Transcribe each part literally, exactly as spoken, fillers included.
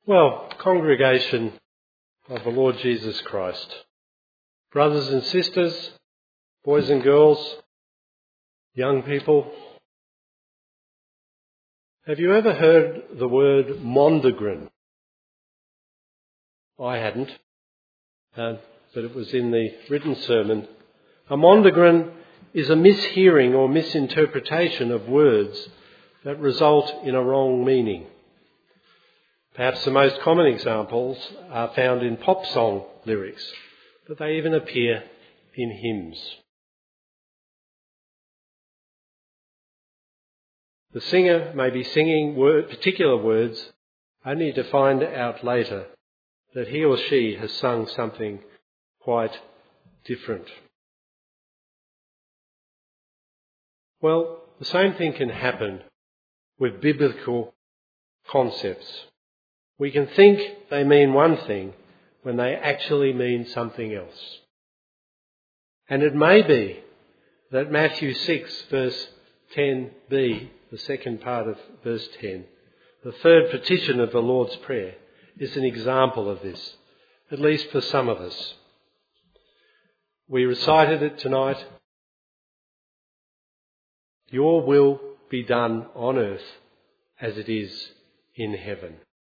Well, congregation of the Lord Jesus Christ, brothers and sisters, boys and girls, young people, have you ever heard the word Mondegram? I hadn't, uh, but it was in the written sermon. A Mondegram is a mishearing or misinterpretation of words that result in a wrong meaning. Perhaps the most common examples are found in pop song lyrics, but they even appear in hymns. The singer may be singing word, particular words only to find out later that he or she has sung something quite different. Well, the same thing can happen with biblical concepts. We can think they mean one thing when they actually mean something else. And it may be that Matthew six verse ten b, the second part of verse ten, the third petition of the Lord's Prayer, is an example of this, at least for some of us. We recited it tonight. Your will be done on earth as it is in heaven.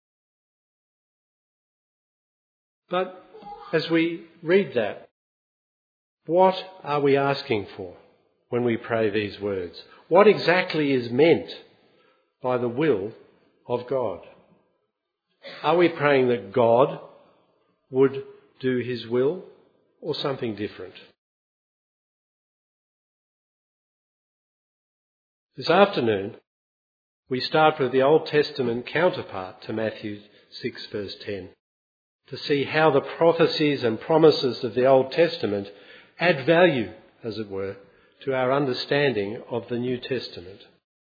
But as we read that, what are we asking for when we pray these words? What exactly is meant by the will of God? Are we praying that God would do his will or something different? This afternoon, we start with the Old Testament counterpart to Matthew six verse ten. To see how the prophecies and promises of the Old Testament add value, as it were, to our understanding of the New Testament.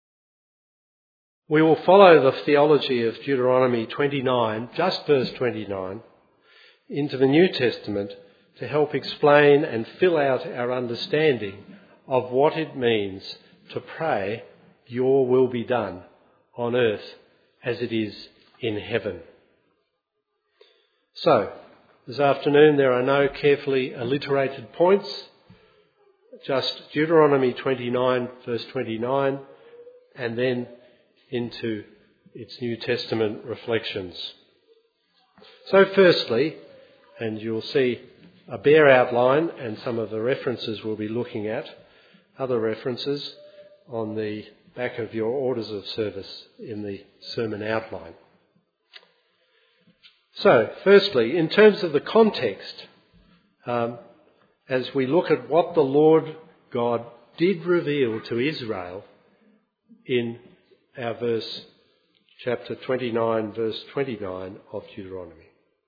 We will follow the theology of Deuteronomy twenty-nine, just verse twenty-nine, into the New Testament to help explain and fill out our understanding of what it means to pray, your will be done on earth as it is in heaven. So, this afternoon there are no carefully alliterated points, just Deuteronomy twenty-nine verse twenty-nine and then into its New Testament reflections. So firstly, and you'll see a bare outline and some of the references we'll be looking at, other references on the back of your orders of service in the sermon outline. So, firstly, in terms of the context, um, as we look at what the Lord God did reveal to Israel in our verse, chapter twenty-nine, verse twenty-nine of Deuteronomy.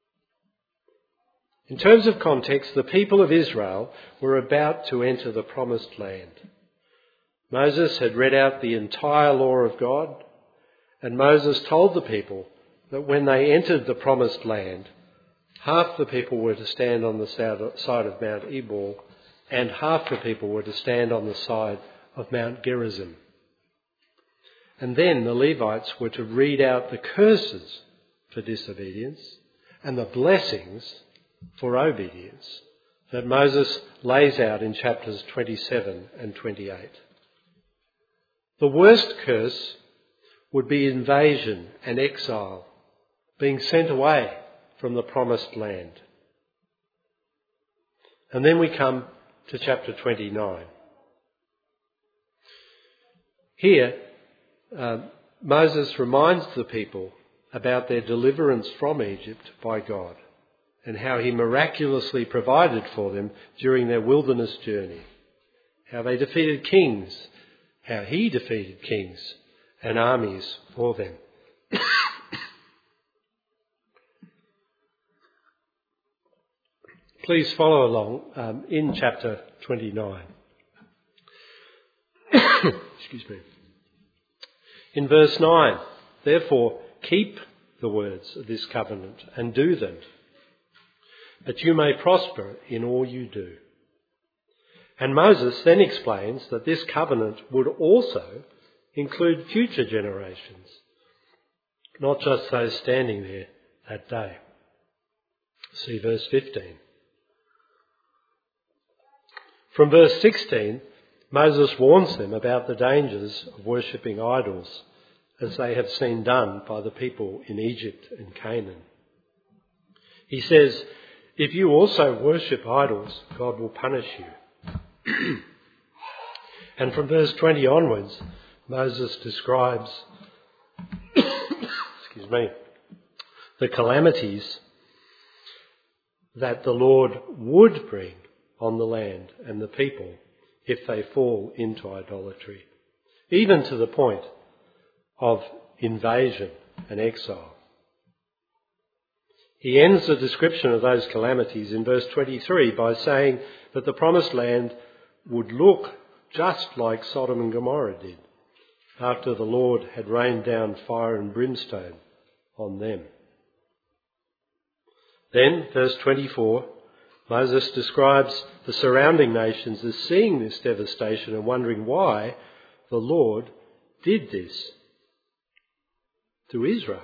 In terms of context, the people of Israel were about to enter the promised land. Moses had read out the entire law of God, and Moses told the people that when they entered the promised land, half the people were to stand on the side of Mount Ebal and half the people were to stand on the side of Mount Gerizim. And then the Levites were to read out the curses for disobedience and the blessings for obedience that Moses lays out in chapters twenty-seven and twenty-eight. The worst curse would be invasion and exile, being sent away from the promised land. And then we come to chapter twenty-nine. Here, uh, Moses reminds the people about their deliverance from Egypt by God and how he miraculously provided for them during their wilderness journey, how they defeated kings, how he defeated kings and armies for them. Please follow along um, in chapter twenty-nine. Excuse me. In verse nine, therefore keep the words of this covenant and do them, that you may prosper in all you do. And Moses then explains that this covenant would also include future generations, not just those standing there that day. See verse fifteen. From verse sixteen, Moses warns them about the dangers of worshipping idols, as they have seen done by the people in Egypt and Canaan. He says, if you also worship idols, God will punish you. And from verse twenty onwards, Moses describes excuse me, the calamities that the Lord would bring on the land and the people if they fall into idolatry, even to the point of invasion and exile. He ends the description of those calamities in verse twenty-three by saying that the promised land would look just like Sodom and Gomorrah did after the Lord had rained down fire and brimstone on them. Then, verse twenty-four, Moses describes the surrounding nations as seeing this devastation and wondering why the Lord did this to Israel.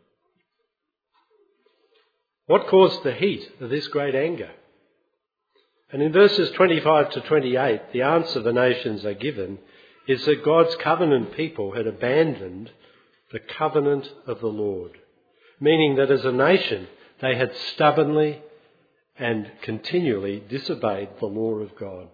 What caused the heat of this great anger? And in verses twenty-five to twenty-eight, the answer the nations are given is that God's covenant people had abandoned the covenant of the Lord, meaning that as a nation they had stubbornly and continually disobeyed the law of God.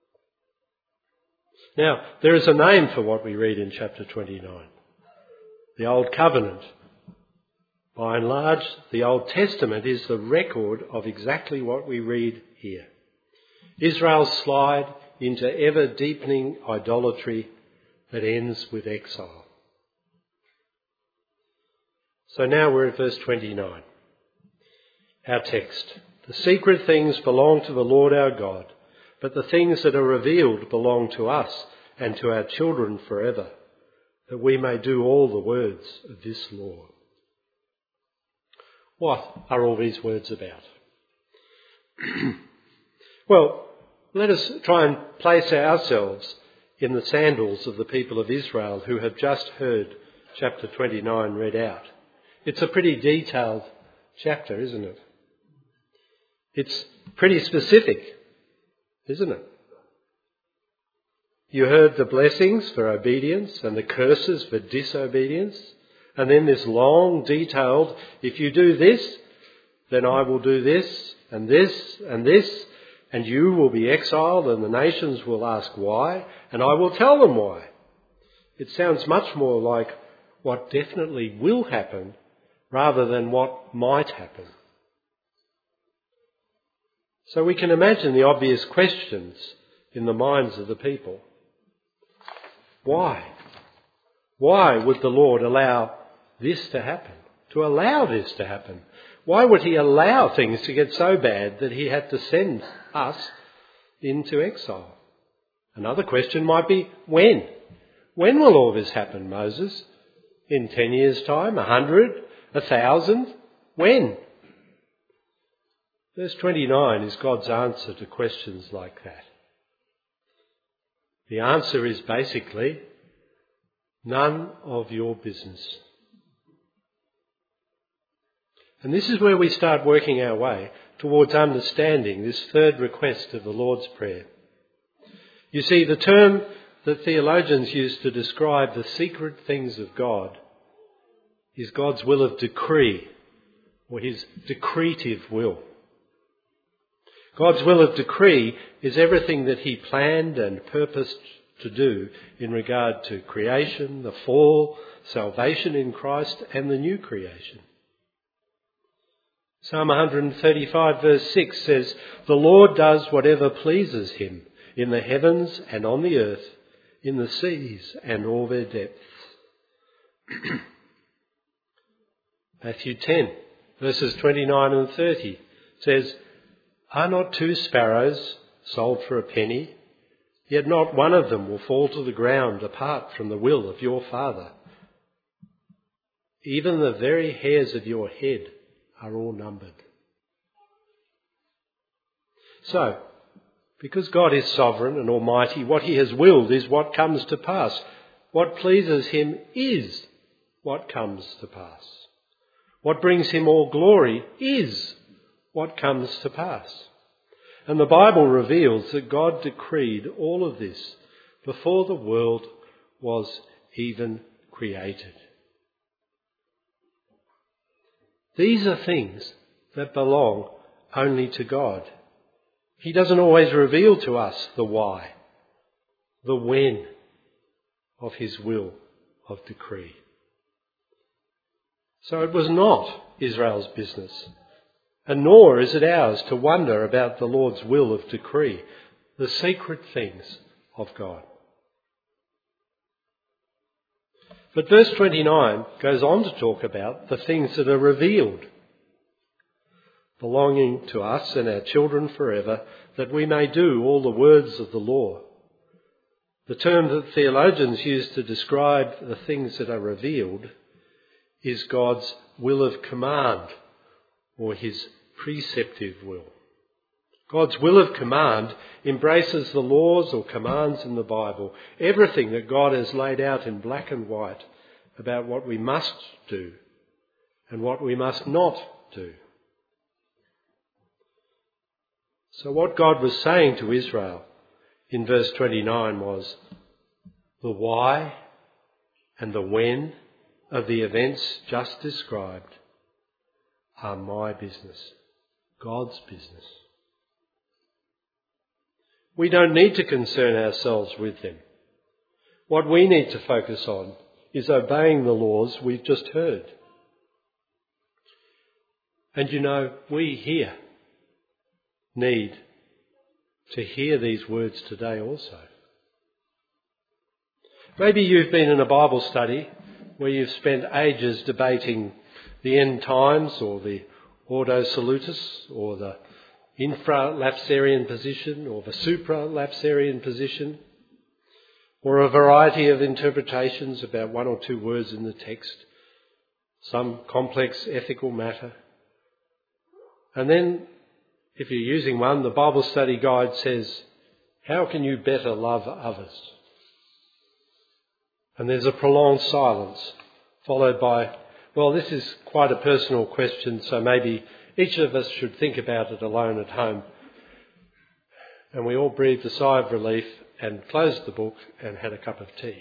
Now, there is a name for what we read in chapter twenty-nine, the Old Covenant. By and large, the Old Testament is the record of exactly what we read here. Israel's slide into ever-deepening idolatry that ends with exile. So now we're at verse twenty-nine. Our text. The secret things belong to the Lord our God, but the things that are revealed belong to us and to our children forever, that we may do all the words of this law. What are all these words about? Well, let us try and place ourselves in the sandals of the people of Israel who have just heard chapter twenty-nine read out. It's a pretty detailed chapter, isn't it? It's pretty specific, isn't it? You heard the blessings for obedience and the curses for disobedience. And then this long, detailed, if you do this, then I will do this and this and this, and you will be exiled and the nations will ask why, and I will tell them why. It sounds much more like what definitely will happen rather than what might happen. So we can imagine the obvious questions in the minds of the people. Why? Why would the Lord allow this to happen? To allow this to happen? Why would he allow things to get so bad that he had to send us into exile? Another question might be, when? When will all this happen, Moses? In ten years' time? A hundred? A thousand? When? Verse twenty-nine is God's answer to questions like that. The answer is basically, none of your business. And this is where we start working our way towards understanding this third request of the Lord's Prayer. You see, the term that theologians use to describe the secret things of God is God's will of decree, or his decretive will. God's will of decree is everything that he planned and purposed to do in regard to creation, the fall, salvation in Christ, and the new creation. Psalm one thirty-five verse six says, "The Lord does whatever pleases him in the heavens and on the earth, in the seas and all their depths." Matthew ten verses twenty-nine and thirty says, "Are not two sparrows sold for a penny? Yet not one of them will fall to the ground apart from the will of your Father. Even the very hairs of your head are all numbered." So, because God is sovereign and almighty, what he has willed is what comes to pass. What pleases him is what comes to pass. what brings him all glory, is what comes to pass. And the Bible reveals that God decreed all of this before the world was even created. These are things that belong only to God. He doesn't always reveal to us the why, the when of his will of decree. So it was not Israel's business, and nor is it ours to wonder about the Lord's will of decree, the secret things of God. But verse twenty-nine goes on to talk about the things that are revealed, belonging to us and our children forever, that we may do all the words of the law. The term that theologians use to describe the things that are revealed is God's will of command, or his preceptive will. God's will of command embraces the laws or commands in the Bible, everything that God has laid out in black and white about what we must do and what we must not do. So what God was saying to Israel in verse twenty-nine was the why and the when of the events just described are my business, God's business. We don't need to concern ourselves with them. What we need to focus on is obeying the laws we've just heard. And you know, we here need to hear these words today also. Maybe you've been in a Bible study where you've spent ages debating the end times or the ordo salutis or the infralapsarian position or the supralapsarian position, or a variety of interpretations about one or two words in the text, some complex ethical matter. And then, if you're using one, the Bible study guide says, how can you better love others? And there's a prolonged silence, followed by, well, this is quite a personal question, so maybe each of us should think about it alone at home. And we all breathed a sigh of relief and closed the book and had a cup of tea.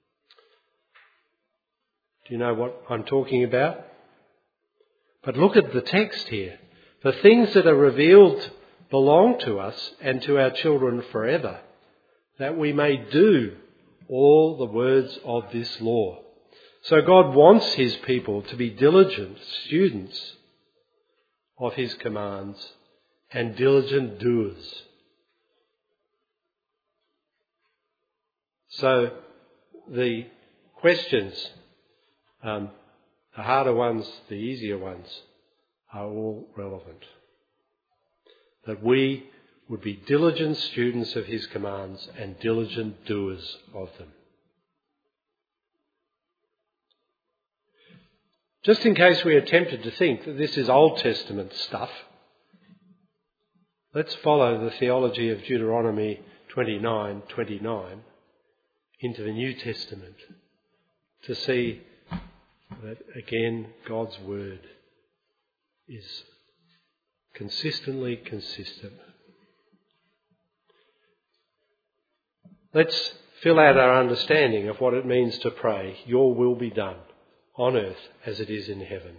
Do you know what I'm talking about? But look at the text here. The things that are revealed belong to us and to our children forever, that we may do all the words of this law. So God wants his people to be diligent students of his commands and diligent doers. So the questions, um, the harder ones, the easier ones, are all relevant. That we would be diligent students of his commands and diligent doers of them. Just in case we are tempted to think that this is Old Testament stuff, let's follow the theology of Deuteronomy twenty-nine twenty-nine into the New Testament to see that, again, God's word is consistently consistent. Let's fill out our understanding of what it means to pray, your will be done on earth as it is in heaven.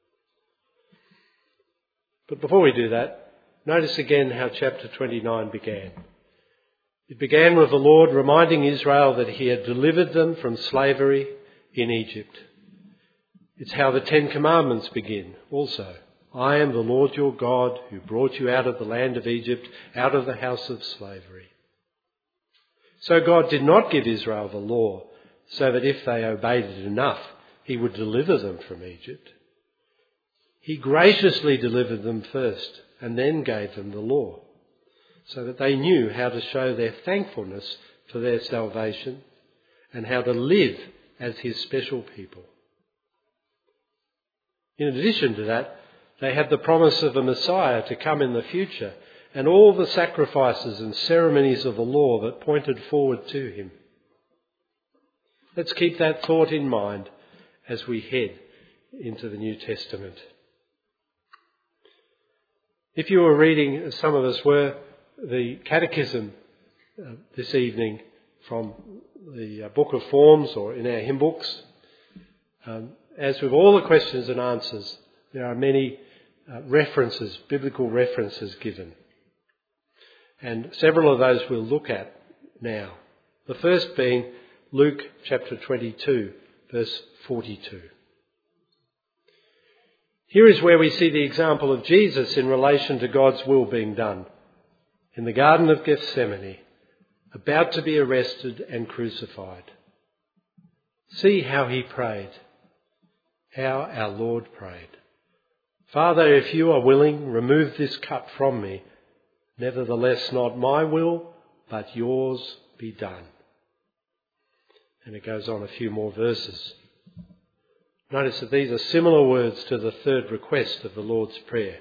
But before we do that, notice again how chapter twenty-nine began. It began with the Lord reminding Israel that he had delivered them from slavery in Egypt. It's how the Ten Commandments begin also. I am the Lord your God who brought you out of the land of Egypt, out of the house of slavery. So God did not give Israel the law so that if they obeyed it enough, he would deliver them from Egypt. He graciously delivered them first and then gave them the law so that they knew how to show their thankfulness for their salvation and how to live as his special people. In addition to that, they had the promise of a Messiah to come in the future and all the sacrifices and ceremonies of the law that pointed forward to him. Let's keep that thought in mind as we head into the New Testament. If you were reading, as some of us were, the Catechism uh, this evening from the uh, Book of Forms or in our hymn books, um, as with all the questions and answers, there are many uh, references, biblical references given. And several of those we'll look at now. The first being Luke chapter twenty-two, verse forty-two. Here is where we see the example of Jesus in relation to God's will being done. In the Garden of Gethsemane, about to be arrested and crucified. See how he prayed, how our Lord prayed. Father, if you are willing, remove this cup from me. Nevertheless, not my will, but yours be done. And it goes on a few more verses. Notice that these are similar words to the third request of the Lord's Prayer.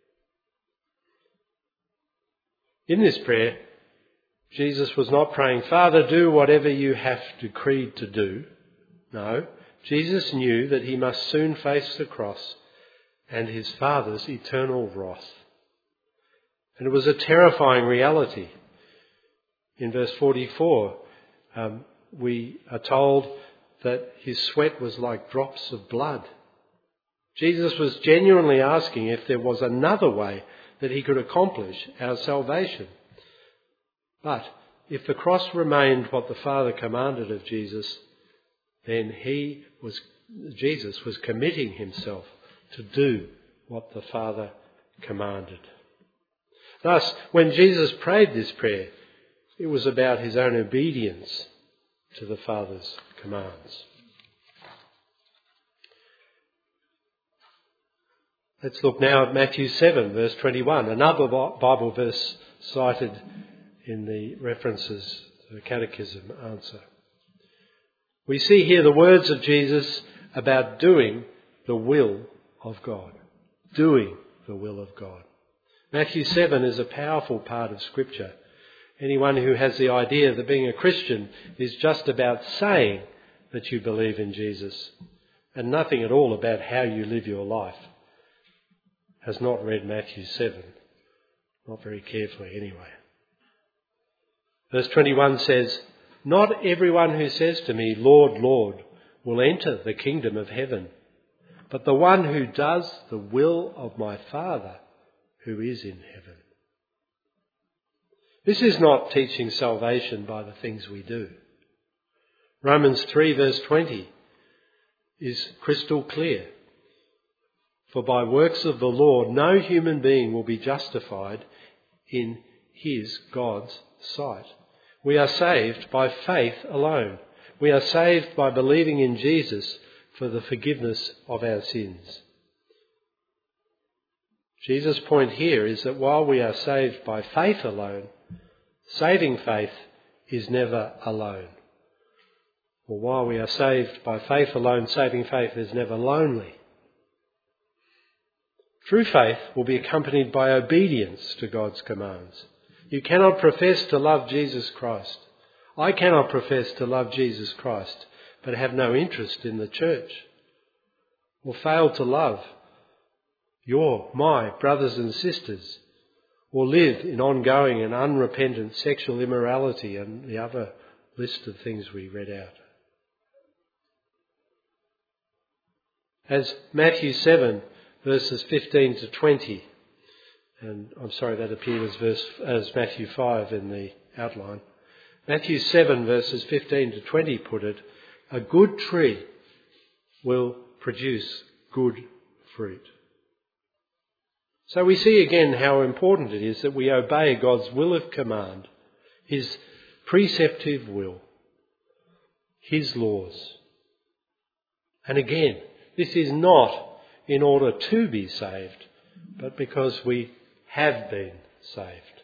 In this prayer, Jesus was not praying, Father, do whatever you have decreed to do. No, Jesus knew that he must soon face the cross and his Father's eternal wrath. And it was a terrifying reality. In verse forty-four, um, we are told that his sweat was like drops of blood. Jesus was genuinely asking if there was another way that he could accomplish our salvation. But if the cross remained what the Father commanded of Jesus, then he was, Jesus was committing himself to do what the Father commanded. Thus, when Jesus prayed this prayer, it was about his own obedience to the Father's commands. Let's look now at Matthew seven, verse twenty-one, another Bible verse cited in the references to the Catechism answer. We see here the words of Jesus about doing the will of God. Doing the will of God. Matthew seven is a powerful part of Scripture. Anyone who has the idea that being a Christian is just about saying that you believe in Jesus and nothing at all about how you live your life has not read Matthew seven. Not very carefully anyway. Verse twenty-one says, Not everyone who says to me, Lord, Lord, will enter the kingdom of heaven, but the one who does the will of my Father who is in heaven. This is not teaching salvation by the things we do. Romans three verse twenty is crystal clear. For by works of the law no human being will be justified in his, God's, sight. We are saved by faith alone. We are saved by believing in Jesus for the forgiveness of our sins. Jesus' point here is that while we are saved by faith alone, saving faith is never alone. Or while we are saved by faith alone, saving faith is never lonely. True faith will be accompanied by obedience to God's commands. You cannot profess to love Jesus Christ. I cannot profess to love Jesus Christ, but have no interest in the church, or fail to love your, my brothers and sisters, or live in ongoing and unrepentant sexual immorality and the other list of things we read out. As Matthew seven verses fifteen to twenty, and I'm sorry that appeared as, verse, as Matthew five in the outline. Matthew seven verses fifteen to twenty put it, a good tree will produce good fruit. So we see again how important it is that we obey God's will of command, his preceptive will, his laws. And again, this is not in order to be saved, but because we have been saved.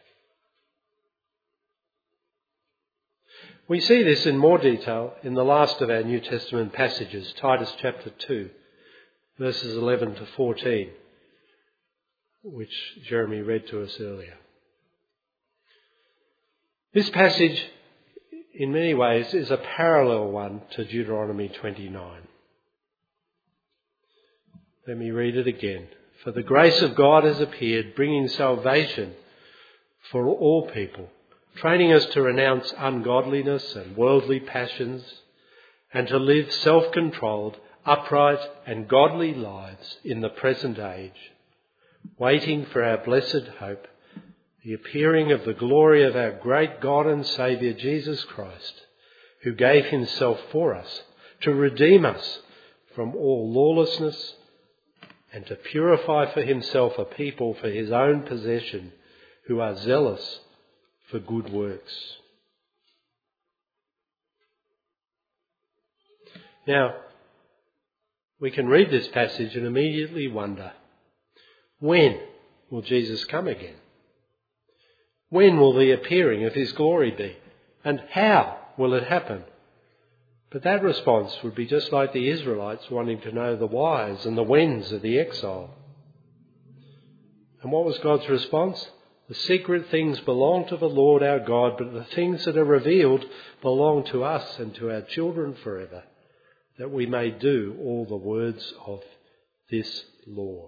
We see this in more detail in the last of our New Testament passages, Titus chapter two, verses eleven to fourteen, which Jeremy read to us earlier. This passage, in many ways, is a parallel one to Deuteronomy twenty-nine. Let me read it again. For the grace of God has appeared, bringing salvation for all people, training us to renounce ungodliness and worldly passions, and to live self-controlled, upright and godly lives in the present age, waiting for our blessed hope, the appearing of the glory of our great God and Saviour Jesus Christ, who gave himself for us to redeem us from all lawlessness and to purify for himself a people for his own possession who are zealous for good works. Now, we can read this passage and immediately wonder, when will Jesus come again? When will the appearing of his glory be? And how will it happen? But that response would be just like the Israelites wanting to know the whys and the whens of the exile. And what was God's response? The secret things belong to the Lord our God, but the things that are revealed belong to us and to our children forever, that we may do all the words of this law.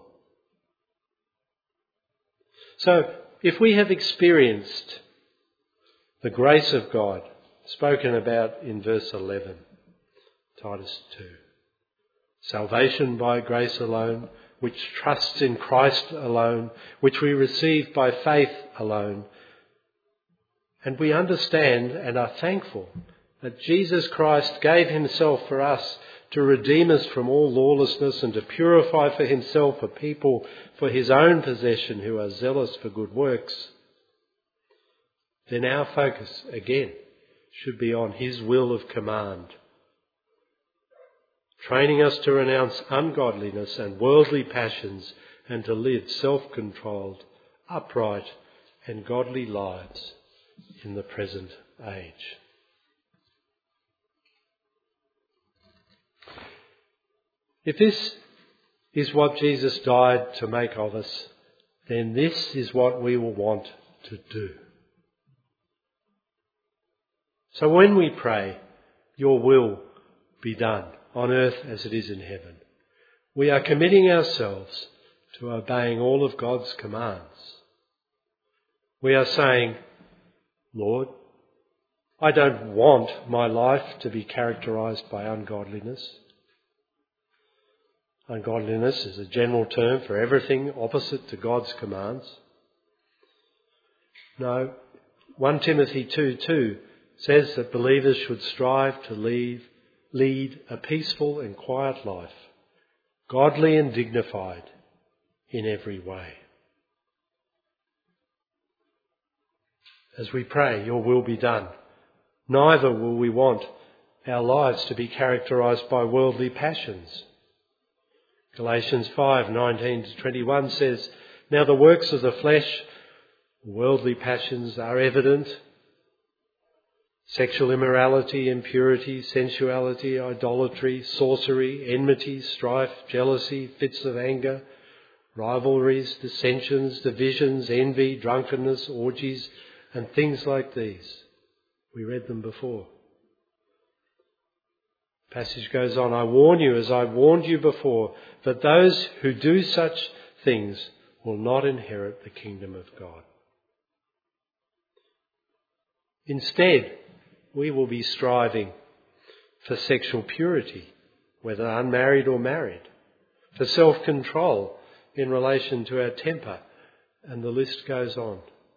So, if we have experienced the grace of God spoken about in verse eleven, Titus two, salvation by grace alone, which trusts in Christ alone, which we receive by faith alone, and we understand and are thankful that Jesus Christ gave himself for us to redeem us from all lawlessness and to purify for himself a people for his own possession who are zealous for good works, then our focus again should be on his will of command, training us to renounce ungodliness and worldly passions and to live self-controlled, upright and godly lives in the present age. If this is what Jesus died to make of us, then this is what we will want to do. So when we pray, your will be done on earth as it is in heaven, we are committing ourselves to obeying all of God's commands. We are saying, Lord, I don't want my life to be characterised by ungodliness. Ungodliness is a general term for everything opposite to God's commands. No, First Timothy two two says that believers should strive to lead, lead a peaceful and quiet life, godly and dignified in every way. As we pray, your will be done. Neither will we want our lives to be characterised by worldly passions. Galatians five nineteen to twenty-one says, now the works of the flesh, worldly passions are evident: sexual immorality, impurity, sensuality, idolatry, sorcery, enmity, strife, jealousy, fits of anger, rivalries, dissensions, divisions, envy, drunkenness, orgies, and things like these. We read them before. The passage goes on, I warn you, as I warned you before, that those who do such things will not inherit the kingdom of God. Instead, we will be striving for sexual purity, whether unmarried or married, for self-control in relation to our temper, and the list goes on.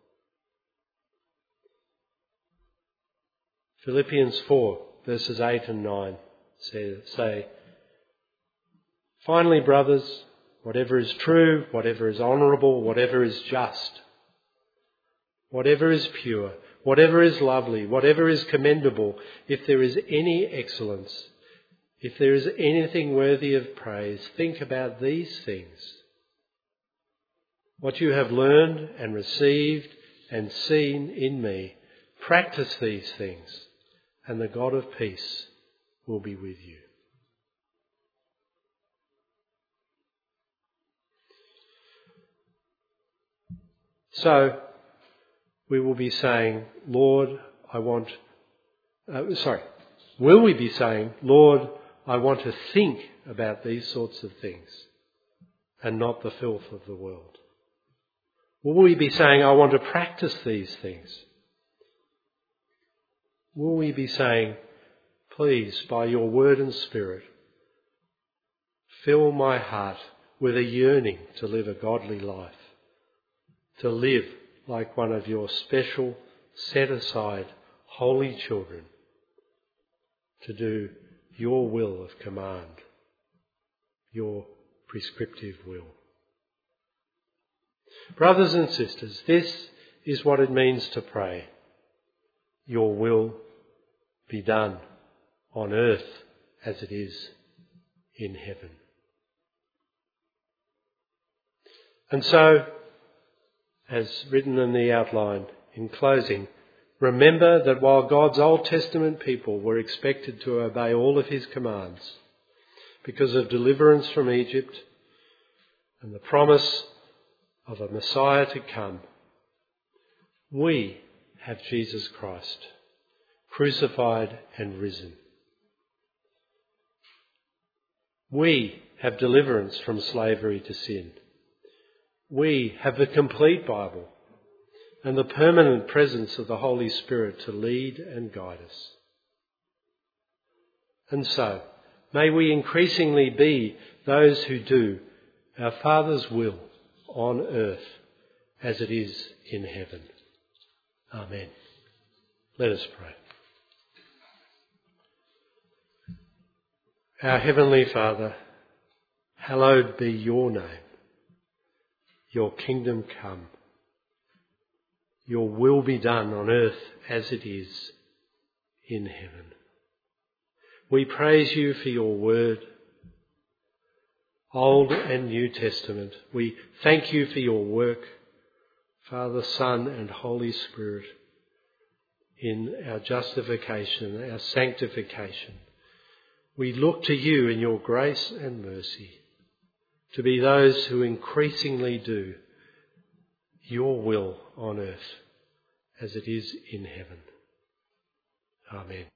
Philippians four, verses eight and nine say, say, finally, brothers, whatever is true, whatever is honourable, whatever is just, whatever is pure, whatever is lovely, whatever is commendable, if there is any excellence, if there is anything worthy of praise, think about these things. What you have learned and received and seen in me, practice these things, and the God of peace will be with you. So, we will be saying, Lord, I want... Uh, sorry, will we be saying, Lord, I want to think about these sorts of things? and not the filth of the world? Will we be saying, I want to practice these things? Will we be saying, please, by your word and spirit, fill my heart with a yearning to live a godly life, to live like one of your special, set-aside, holy children, to do your will of command, your prescriptive will. Brothers and sisters, this is what it means to pray. Your will be done on earth as it is in heaven. And so, as written in the outline, in closing, remember that while God's Old Testament people were expected to obey all of his commands because of deliverance from Egypt and the promise of a Messiah to come, we have Jesus Christ, crucified and risen. We have deliverance from slavery to sin. We have the complete Bible and the permanent presence of the Holy Spirit to lead and guide us. And so, may we increasingly be those who do our Father's will on earth as it is in heaven. Amen. Let us pray. Our Heavenly Father, hallowed be your name. Your kingdom come. Your will be done on earth as it is in heaven. We praise you for your word, Old and New Testament. We thank you for your work, Father, Son and Holy Spirit, in our justification, our sanctification. We look to you in your grace and mercy to be those who increasingly do your will on earth as it is in heaven. Amen.